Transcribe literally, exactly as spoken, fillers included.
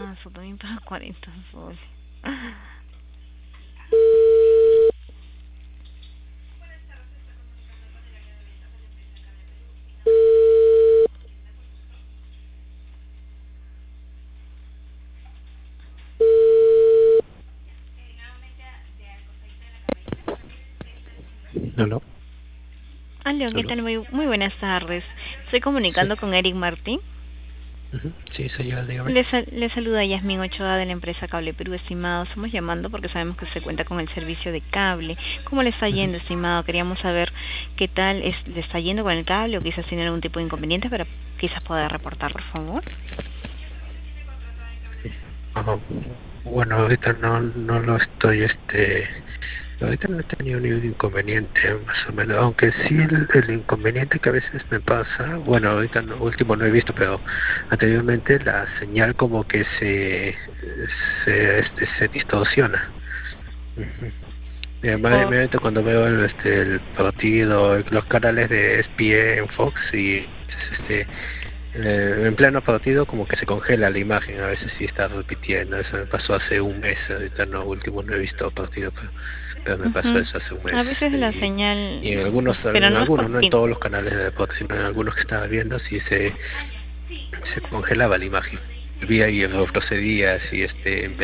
Ah, eso también paga cuarenta soles. Aló, Aló, ¿qué aló. tal? Muy, muy buenas tardes. Estoy Sí, comunicando con Eric Martín. ujú, sí, soy yo, dígame. Le, sal- le saluda Yasmín Ochoa de la empresa Cable Perú, estimado. Estamos llamando porque sabemos que se cuenta con el servicio de cable. ¿Cómo le está Ujú. yendo, estimado? Queríamos saber qué tal es- le está yendo con el cable o quizás tiene algún tipo de inconveniente para quizás poder reportar, por favor. Ajá. Bueno, ahorita no, no lo estoy, este, ahorita no he tenido ningún inconveniente, más o menos, aunque sí el, el inconveniente que a veces me pasa, bueno, ahorita no, último no he visto, pero anteriormente la señal como que se, se, este, se distorsiona. Ujú. Eh, O, mayormente cuando veo el, este, el partido, los canales de E S P N, Fox y este Eh, en pleno partido como que se congela la imagen, a veces sí está repitiendo, eso me pasó hace un mes, ahorita no, último no he visto partido, pero, pero me pasó ujú. eso hace un A mes. veces la Y, y en señal, algunos, pero en no es algunos, no en porque todos los canales de deporte, sino en algunos que estaba viendo, sí se, se congelaba la imagen. Volvía y retrocedía, así este,